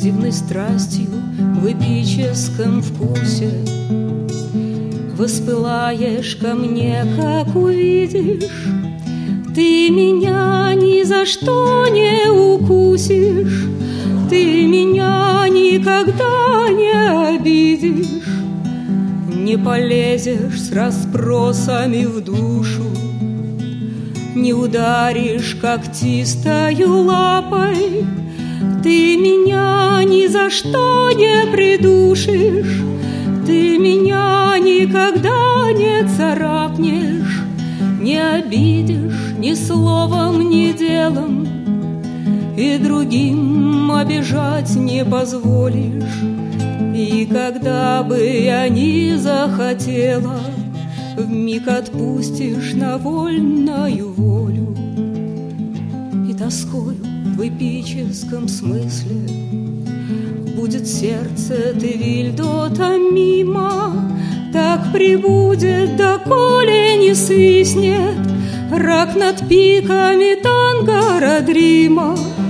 дивной страстью в эпическом вкусе. Воспылаешь ко мне, как увидишь, ты меня ни за что не укусишь, ты меня никогда не обидишь, не полезешь с расспросами в душу, не ударишь когтистою лапой, ты меня ни за что не придушишь, ты меня никогда не царапнешь, не обидишь ни словом, ни делом, и другим обижать не позволишь. И когда бы я ни захотела, вмиг отпустишь на вольную волю. И тоскою в эпическом смысле будет сердце Тевильдота мимо, так прибудет, доколе не свистнет рак над пиками Тангарадрима.